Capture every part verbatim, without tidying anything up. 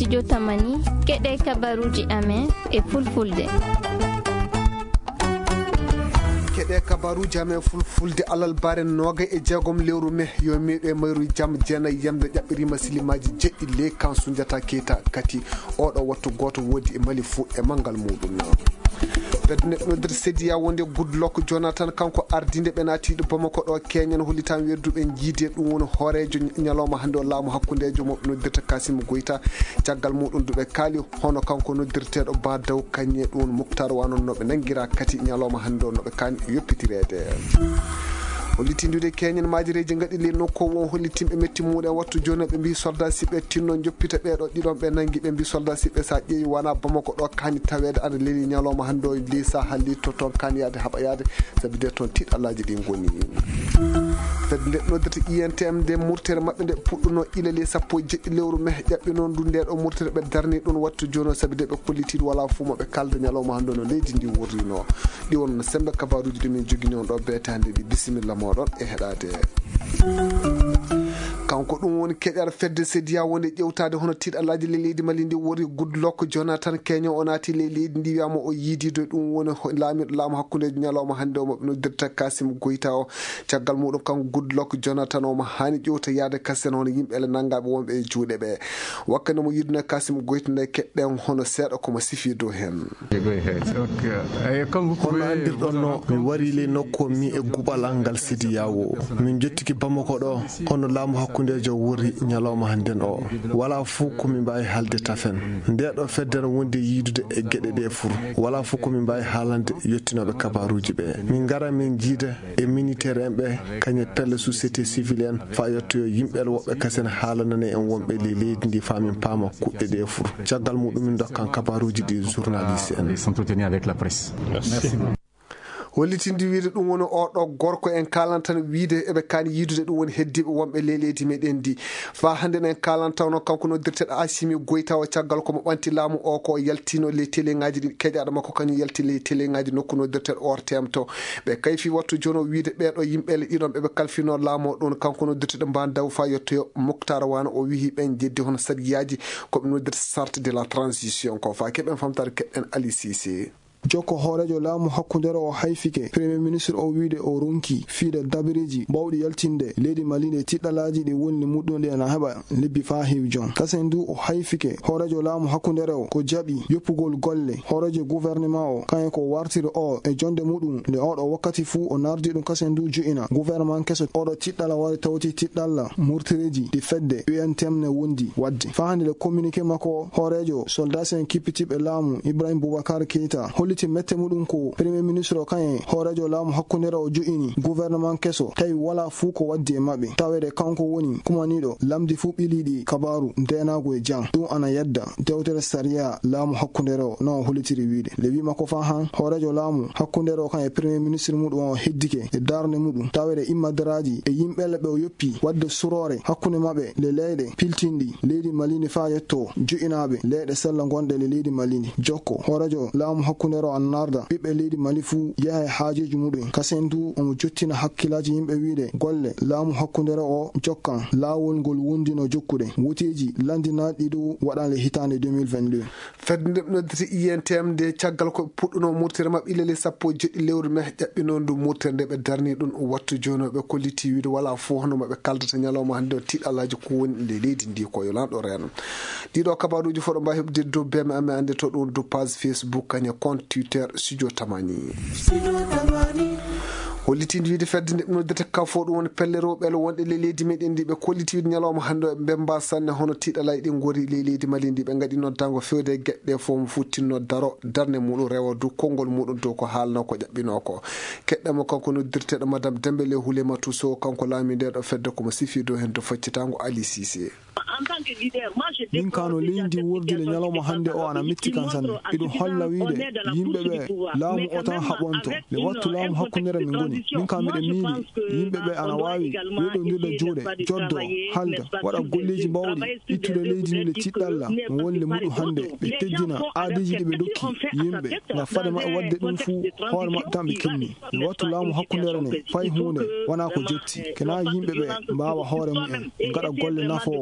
studio Tamani keɗe kabaruji amen e fulfulde. keɗe kabaruji amen fulfulde alal bare noga e jeegom lewru me yo meɗe mayru jam jeenayi yamde ƴaɓɓirima silimaji jeɗɗi le kan Soundiata Keita kati oɗo wattu goto woodi e Mali fou e mangal muɗum bedde neɗɗo nder sédiya wonde Goodluck Jonathan kanko ardinde ɓe natiɗo Bamako ɗo keñen hollitan wedduɓe jiide ɗum woni hoorejo ñalawma hande o laamu hakkudejo moɓe noddirta Kassim Goïta caggal muɗum duɓe kaali hono kanko noddirteɗo Ba Daw kañe ɗum Moukhtar wanon noɓe nanguira kati ñalawma hande o noɓe kaani yoppitirede hollitindude keñen majireji gaɗi le nokku won hollitimɓe metti muɗen wattu joni ɓe mbi soldat siɓe tinno joppita ɓeɗo ɗiɗon ɓe nangi ɓe mbi soldat siɓe sa ƴeewi wona Bamako ɗo kani tawede ana leeli ñalawma hande o li saha li to toon kani yaade haɓa yaade saabi de toon tiɗallaji ɗi goni fedde nde noddata I N T M nde murtere mabɓe nde puɗɗuno ilali sappo jeɗɗi lewru me ƴaɓɓi noon ndu nde ɗo murtere ɓe darni ɗum wattu joni saabi de ɓe kollitiɗo wala fuu moɓe kalda ñalawma hande no leydi ndi wurrino ɗi won sembe kabaruji ɗumin jogui on ɗo beetande ɗi bisimilla moɗon e heɗade kanko ɗum woni keƴar fedde sédiya wonde ƴewtade hono tiɗallaji le leydi Mali ndi wori Goodluck Jonathan keño o naati le leydi ndi wiyama o yiidido ɗum woni laamiɗo laamu hakkudeji ñalawma hande o moɓe noddirta Kassim Goïta o caggal muɗum kanko Goodluck Jonathan o mo hani ƴewta yaade kasen hono yimɓele nangaɓe wonɓe e juuɗe ɓe wakkande mo yiduno Kassim Goïta nde keɗɗen hono seeɗa komo sifi dow hen hono andirɗon no mi wari le nokku mi e guɓal ngal sédiya o min jettiki Bamako ɗo hono laamu hakkudejo wori ñalawma hannden o wala fuu komin mbawi haalde tafen ndeɗo feddere wonde yiidude e gueɗe ɗe fur wala fuu komin mbawi haalande yettinoɓe kabaruji ɓe min gara min jiida e militaire en ɓe kañe pelle société civile en fa yettoyo yimɓele woɓɓe kasen haalanane en wonɓe le leydi ndi famin paama kuɗɗe ɗe fur caggal muɗum min dokkan kabaruji ɗi journaliste en hollitinde wiide ɗum woni oɗo gorko en kalan tan wiide eɓe kaani yiidude ɗum woni heddiɓe wonɓe le leydi meɗen ndi fa hande en kalan tawno kanko noddirteɗo Assimi Goïta o caggal komo ɓanti laamu o ko yaltino le télé ngaji ɗi keƴaɗo makko kañum yalti le télé ngaji nokku noddirteɗo O R T M to ɓe kayfi wattu joni o wiide ɓeɗo yimɓele ɗiɗon ɓeɓe kalfino laamu o ɗon kanko noddirteɗo Ba Daw fa yettoyo Moukhtar Wane o wihi ɓen jeddi hono sariyaji koɓe noddirta charte de la transition ko fa keɓen famtade keɓɓen Ali Cissé jokko hoorejo laamu hakkundere o hayfike premier ministre o wiide o ronki fiide dabiriji bawɗi yaltinde leydi Mali nde tiɗɗalaji ɗi woni muɗɗuɗe na heɓa lebbi fa heewi jon kasen du o hayfike hoorejo laamu hakkundere o ko jaɓi yoppugol golle hoorejo gouvernement o kayen ko wartiri o e jonde muɗum nde oɗo wakkati fuu o nardi ɗum kasen du jo'ina gouvernement keso oɗo tiɗɗala wari tawti tiɗɗalla murtireji ɗi fedde U N T M ne wondi wadde fa hande le communiqué makko hoorejo soldat en kippitiɓe laamu Ibrahim Boubacar Keita ti mette muɗum ko premier ministre o kayen hoorejo laamu hakkundere o jo'ini gouvernement keso tawi wala fuu ko waddi e maɓɓe tawede kanko woni kumaniɗo lamdi fuu ɓiliɗi kabaru ndenago e jang ɗum ana yedda dewtere saria laamu hakkundere o non hollitiri wiide le wi makko fa han hoorejo laamu hakkundere o kayen premier ministre muɗum o heddike e darde muɗum tawede immadaraji e yimɓele ɓe o yoppi wadde surore hakkunde maɓɓe le leyɗe piltinɗi leydi Malini fa yetto jo'inaɓe leyɗe sella gonɗe le leydi Malini jokko hoorejo laamu hakkundere o annarda ɓiɓɓe leydi Mali fuu yaha haajeji muɗum kasen du omo jottina hakkillaji yimɓe wiide golle laamu hakkundere o jokkan laawol ngol wondino jokkude woteji landinaɗi ɗo waɗale hitande deux mille vingt-deux fedde nde noddete I N T M nde caggal ko puɗɗuno murtere mabɓe ilele sappo jeɗɗi lewru me ƴaɓɓi noon ndu murtere nde ɓe darni ɗum wattu joni ɓe kolliti wiide wala fuu hono maɓe kaldata ñalawma hande o tiɗalaji ko woni nde leydi ndi ko yolanɗo reno ɗiɗo kabaruji fof ɗo mbawi heɓde dow beme ame ande to ɗum dow page Facebook kañe compte Twitter studio Tamani hollitinde wiide fedde nde noddete kafo ɗum woni pelle rewɓele wonɗe le leydi meɗen ndi ɓe kolliti wiide ñalawma hande ɓe mba sanne hono tiɗalaji ɗi gori le leydi Mali ndi ɓe gaɗi noddango fewde e gueɗɗe fof mo futtinno daro darne muɗum rewa du konngol muɗum dow ko haalno ko ƴaɓɓino ko keɗɗamo kanko noddirteɗo madame Dembélé Houlématou Sow kanko laami ndeɗo fedde komo sifi dow hen to faccitango Ali Cissé min kano leydi wurdile ñalawma hande o ana metti kan sanne iɗum holla wiide yimɓe ɓe laamu o tan haɓonto nde wattu laamu hakkundere min goni min kam miɗe miili yimɓe ɓe ana wawi weɗodirɗo juuɗe joddo halda waɗa golleji mbawɗi ittude leydi ndi le tiɗɗalla mo woni le muɗum hande ɓe teddina aadiji ɗi ɓe dokki yimɓe ngam fade maɓɓe wadde ɗum fuu hoore maɓɓe tan ɓe kinni nde wattu laamu hakkundere ne fayi hunde wona ko jetti kena yimɓe ɓe mbawa hoore mumen gaɗa golle nafowo fayi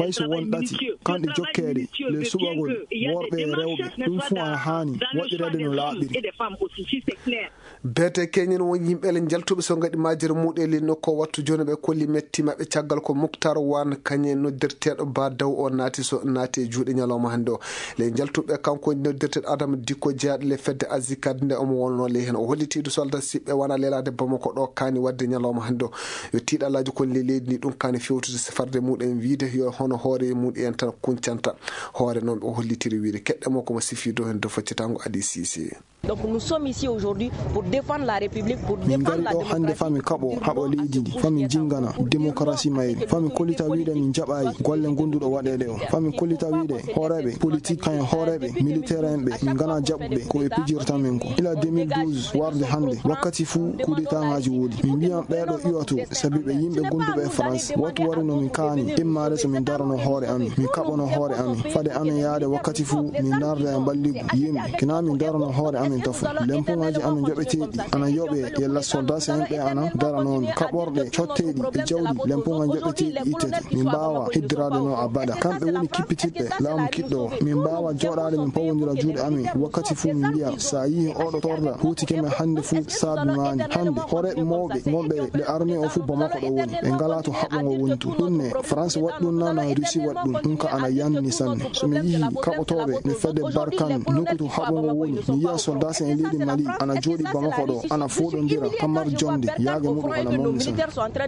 hayso won ɗati kamɓe jokkede le suɓagol worɓe e rewɓe ɗum fuu ana haani waɗirede no laaɓiri. bete keñen won yimɓele jaltuɓe so gaɗi majere muɗeli nokko wattu joni ɓe kolli metti maɓɓe caggal ko Moukhtar Wane kañe noddirteɗo ba daw o naati so naati e juuɗe ñalawma hannde o le jaltuɓe kanko noddirteɗo Adama Dikko jeyaɗo le fedde azikad nde omo wonno le hen o hollitiɗo soldat siɓɓe wona lelade Bamako ɗo kani wadde ñalawma hannde o yo tiiɗalaji kon le leydi ni ɗum kani fewtude safarde muɗum wiide yo hono hoore muɗum en tan kuncanta hoore noon ɓe hollitiri wiide keɗɗemo komo sifido hen do faccitango Adi Cissé. Donc nous sommes ici aujourd'hui pour défendre la République, pour défendre la démocratie. hande fami kabo habo leydi ndi fami jingana démocratie mayri fami kollita wiide min jaɓayi golle gonduɗo waɗede o fami kollita wiide horeɓe politique kayen horeɓe militaire en ɓe min gana jaɓɓuɓe ko ɓe pijirta min ko ila deux mille douze warde hande wakkati fuu coup d'état ngaji woodi min mbiyan ɓeɗo iwato sabi ɓe yimɓe gonduɓe e France wattu wari no min kaani immade so min darano hoore amin min kaɓono hoore amin fade amin yaade wakkati fuu min darda e balligu yimɓe kina min darano hoore amin tafu lempoŋaji amin joɓeteɗi ana yoɓe yella soldat en ɓe ana daranomi kaɓorɗe cotteɗi e jawɗi lempoŋa joɓeteɗi ittete min mbawa heddirade no abada kamɓe woni kippitiɗɓe laamu kiɗɗo min mbawa joɗade min pawodira juuɗe amin wakkati fuu min mbiya sa yihi oɗo torda hutikeme hande fuu saabi mani hande horeɓe mawɓe gonɓe le armée o fuu Bamako ɗo woni ɓe ngala to haɓogo wontu ɗum ne France waɗi ɗum nana Russie waɗi ɗum ɗum ka ana yanni sanne somi yihi kaɓotoɓe le fedde Barkan nokku to haɓogo woni mi yiya soldat en leydi Mali ana jooɗi Bamako ɗo ana foɗodira pamar jonde yaage muɗum ana mawni sanne.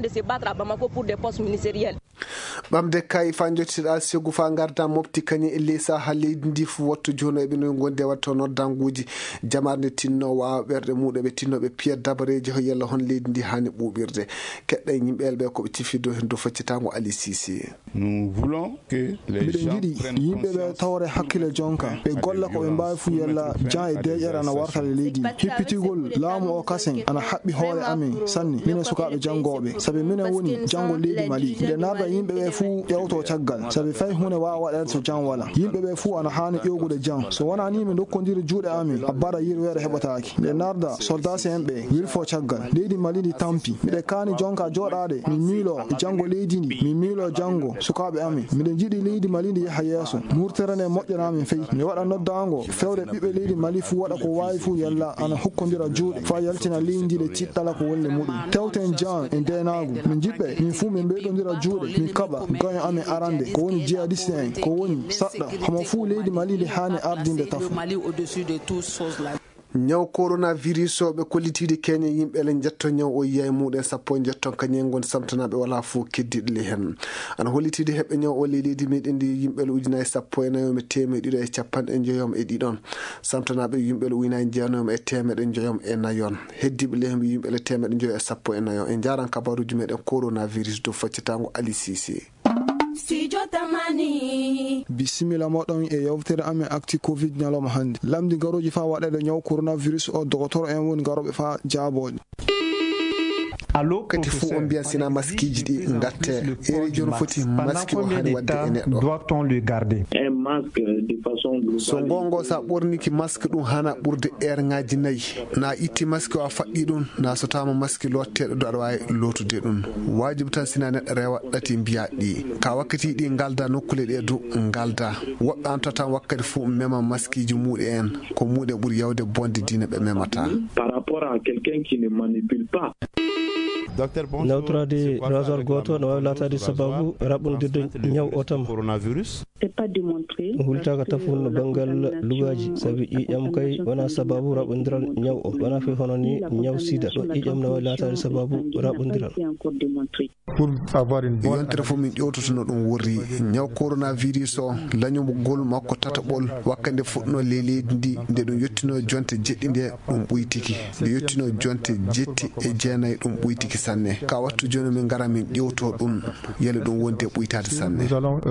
ɓamde kay fa jottiɗa segu fa garda mofti kañi e leysa ha leydi ndi fu wattu jono eɓe no gonde watta noddanguji jamarde tinno wawa ɓerɗe muɗum ɓe tinnoɓe piya dabareji ho yalla hon leydi ndi hani ɓuɓirde keɗɗa yimɓeɓe ɓe koɓe cifido hen do faccitango Ali Cissé. miɗen jiiɗi yimɓeɓe tawre hakkille jonka ɓe golla koɓe mbawi fu yalla jan e deƴere ana wartale leydi hippitigol laamu o kasen ana haɓɓi hoore amin sanni minen sukaɓe jangoɓe saabi minen woni jango leydi Mali nde narda yimɓeɓe fuu ƴewto caggal saabi fayi hunde wawa waɗede so jan wala yimɓeɓe fuu ana hani ƴewgude jan so wona ni min dokkodiri juuɗe amin abbara yirwere heɓataki nde narda soldat en ɓe wilfo caggal leydi Mali ndi tampi miɗe kani jonka joɗade min miilo jango leydi ndi min miilo jango sukaɓe amin miɗen jiiɗi leydi Mali ndi yaha yeeso murterene moƴƴanamin feyi mi waɗa noddango fewde ɓiɓɓe leydi Mali fuu waɗa ko wawi fuu yalla ana hokkodira juuɗe fa yaltina leydi ɗe tiɗɗala ko wolle muɗum tewten jan e ndenagu min jiɓɓe min fuu min ɓeyɗodira juuɗe min kaɓa gaño amin arande ko woni jihadiste en ko woni saɗɗa homo fuu leydi Mali ndi hani ardinde tafu. ñaw coronavirus o ɓe kollitiide keñe yimɓe le jetto ñaw o yiya e muɗum sappo e jetton kañen gon samtanaɓe wala fof keddiɗo le hen ana hollitiide heɓɓe ñaw o le leydi meɗen ndi yimɓele ujunaji sappo e nayomi temeɗe ɗiɗo e capanɗe joyom e ɗiɗon samtanaɓe yimɓele ujunaji jeenayom e temeɗe joyom e nayon heddiɓe le hen yimɓele temeɗe joyo e sappo e nayon en jaran kabaruji meɗen coronavirus do faccitango Ali Cissé. bisimila moɗon e yewtere amen acti covid ñalawma hande lamdi garoji fa waɗede ñaw coronavirus o docteur en woni garoɓe fa jaaboɗe kati fuu on mbiyan sina maskiji ɗi gatte eri joni foti maski o hani wadde e neɗɗo so gongo sa ɓorniki masque ɗum hana ɓurde aire ngaji nayyi na itti masque o a faɗɗi ɗum na so tama masque lotteɗo do aɗa wawi lotude ɗum wajibi tan sina neɗɗo rewa ɗati mbiya ɗi ka wakkati ɗi galda nokkule ɗe du galda woɓɓe an tan wakkati fuu mema masque ji muɗe en ko muɗe ɓuuri yawde bonde dina ɓe memata par rapport à quelqu'un qui ne manipule pas. nawtorade rasoir goto no wawi latade sababu raɓɓodirde ñaw o tam hultaka tafun no banggal lugaji saabi ƴiƴam kay wona sababu raɓɓodiral ñaw o wona fe hono ni ñaw sida ɗo ƴiƴam no wawi latade sababu raɓɓodiral yontere fof min ƴewtotono ɗum worri ñaw coronavirus o lañumgol makko tataɓol wakkande fuɗɗino le leydi ndi nde ɗum yettino jonte jeɗɗi nde ɗum ɓuytiki nde yettino jonte jetti e jeenayyi ɗum ɓuytiki sanne ka wattu joni min gara min ƴewto ɗum yele ɗum wonde ɓuytade sanne.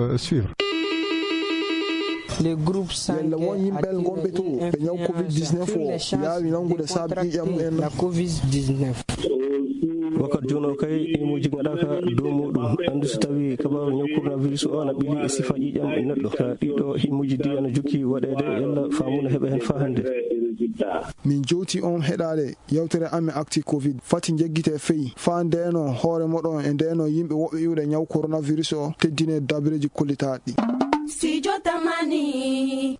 les groupes yalla won yimɓel gonɓe to ɓe ñaw covid dix-neuf o yaawi nangude saabi ƴiƴam en la covid dix-neuf wakkati joni o kay imuji gaɗaka dow muɗum andu so tawi kabaru ñaw coronavirus o ana ɓiili e sifa ƴiƴam e neɗɗo ka ɗiɗo himmuji di ana jokki waɗede yalla famuna heeɓa hen fa hande résultats. Min joti on heɗade yewtere amen acti covid fati jeggite feyi fa ndeno hoore moɗon e ndeno yimɓe woɓɓe iwde ñaw coronavirus o teddine dabireji kollitaɗi. Studio Tamani.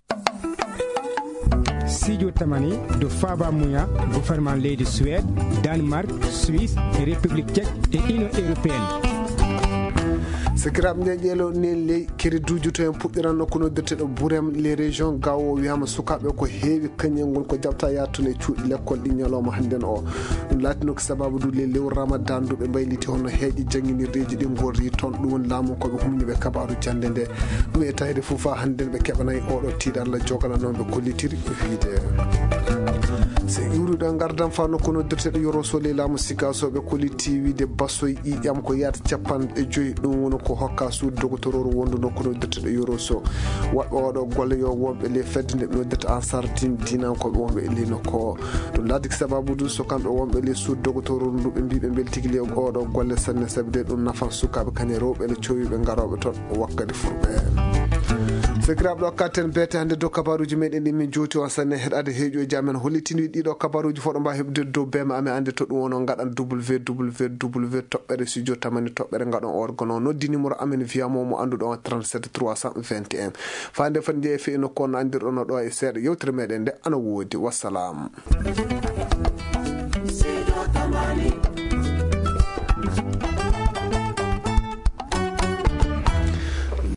Studio Tamani de Faba Mouya, gouvernement leydi Suède, Danemark, Suisse, République tchèque et Union européenne. sikirab nde ƴeelo ne ley keriduji to en puɗɗiran nokkuno dirteɗo Bourem les régions gawo wiyama sukaɓe ko heewi kañel ngol ko jabta yattude e cuuɗi l'école ɗi ñalawma hannden o ɗum laatino ko sababu du le lewru ramadan duɓe mbayliti hono heeƴi jangguinirdeji ɗi gorri toon ɗum woni laamu koɓe humniɓe kabaru jande nde ɗum e tawede fof fa hannden ɓe keɓanayi oɗo tiiɗe Allah jogana noon ɓe kollitiri wiide so iwruɗen gardan fa nokkuno dirteɗo Yoro Sole laamu Sikasoɓe kolliti wiide bassoye ƴiƴam ko yahata capanɗe joyyi ɗum woni ko hokka suudu dogotoro wondu nokkuno dirteɗo Yoro So waɗɓe oɗo golle yo wonɓe le fedde nde ɓe noddata ansar din dinankoɓe wonɓe e li nokku o ɗum laadiki sababu du so kamɓe wonɓe le suudu dogotoro ndu ɓe mbi ɓe beeli tigui le oɗo golle sanne saabi de ɗum nafan sukaɓe kane rewɓe le cowiɓe garoɓe toon wakkati furɓe sekiraɓe ɗo katten beete hannde dow kabaruji meɗen ɗi min jooti on sanne heɗade heeƴoji amen hollitini ɗiɗo kabaruji foɗo mbawi heɓde dow bema amen ande to ɗum wono gaɗan w w w toɓɓere studio tamani toɓɓere gaɗon orgono noddi numéro amen wiyamomo anduɗo on trente-sept trois cent vingt et un fande fati jeeyi fe nokku on andirɗono ɗo e seeɗa yewtere meɗen nde ana woodi wassalam.